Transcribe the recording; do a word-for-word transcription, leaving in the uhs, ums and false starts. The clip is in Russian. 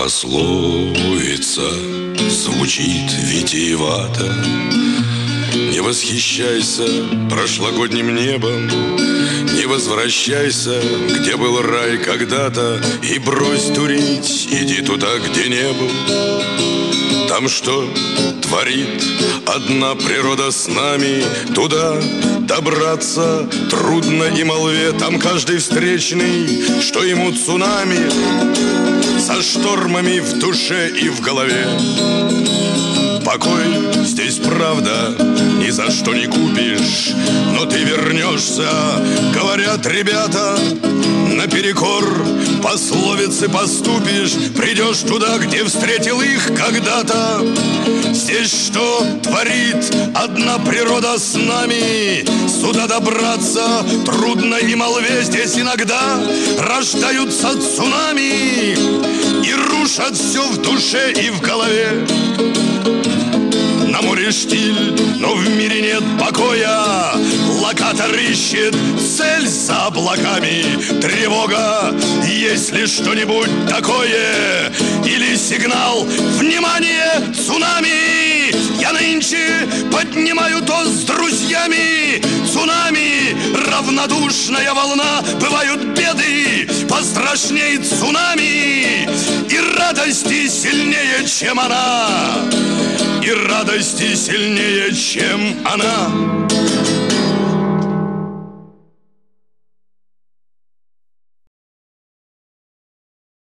Пословица звучит витиевато: не восхищайся прошлогодним небом, не возвращайся, где был рай когда-то, и брось дурить, иди туда, где не был. Там что творит одна природа с нами, туда добраться трудно и молве. Там каждый встречный, что ему цунами, со штормами в душе и в голове. Покой здесь, правда, ни за что не купишь, но ты вернешься, говорят ребята, наперекор пословицы поступишь. Придешь туда, где встретил их когда-то. Здесь что творит одна природа с нами, сюда добраться трудно и молве. Здесь иногда рождаются цунами и рушат все в душе и в голове. На море штиль, но в мире нет покоя. Локатор ищет цель за облаками. Тревога, есть ли что-нибудь такое, или сигнал «Внимание! Цунами!» Я нынче поднимаю тост с друзьями. Цунами, равнодушная волна. Бывают беды пострашней цунами, и радости сильнее, чем она. И радости сильнее, чем она.